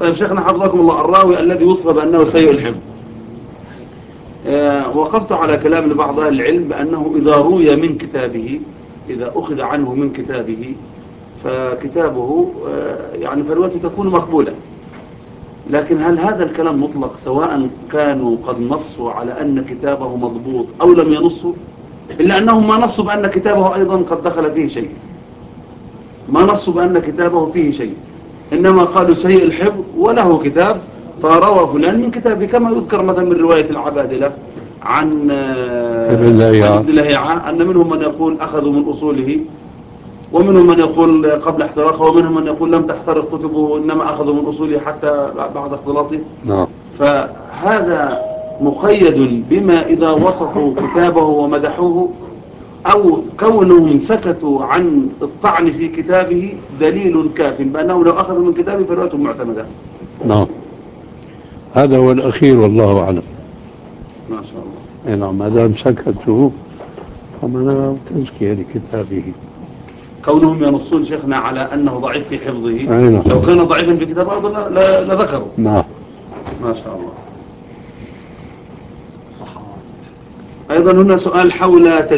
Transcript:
طيب شيخنا حفظكم الله، الراوي الذي وصف بأنه سيء الحفظ، وقفت على كلام لبعض أهل العلم بأنه إذا روي من كتابه، إذا أخذ عنه من كتابه فكتابه يعني فرواته تكون مقبولة. لكن هل هذا الكلام مطلق سواء كانوا قد نصوا على أن كتابه مضبوط أو لم ينصوا؟ إلا أنهم ما نصوا بأن كتابه أيضا قد دخل فيه شيء، ما نصوا بأن كتابه فيه شيء، إنما قالوا سيء الحفظ وله كتاب فروى فلان من كتابه، كما يذكر مثلا من رواية العبادلة عن ابن لهيعة أن منهم من يقول أخذوا من أصوله، ومنهم من يقول قبل احتراقه، ومنهم من يقول لم تحترق كتبه إنما أخذوا من أصوله حتى بعد اختلاطه. فهذا مقيد بما إذا وصفوا كتابه ومدحوه، أو كونهم سكتوا عن الطعن في كتابه دليل كاف بأنه لو أخذوا من كتابه فرواته معتمدة. نعم، هذا هو الأخير والله أعلم. ما شاء الله. نعم، ما دام سكتوا فمن تزكية لكتابه. كونهم ينصون شيخنا على أنه ضعيف في حفظه، نعم. لو كان ضعيفا في كتابه أيضا لذكروا. نعم، ما شاء الله. أيضا هنا سؤال حول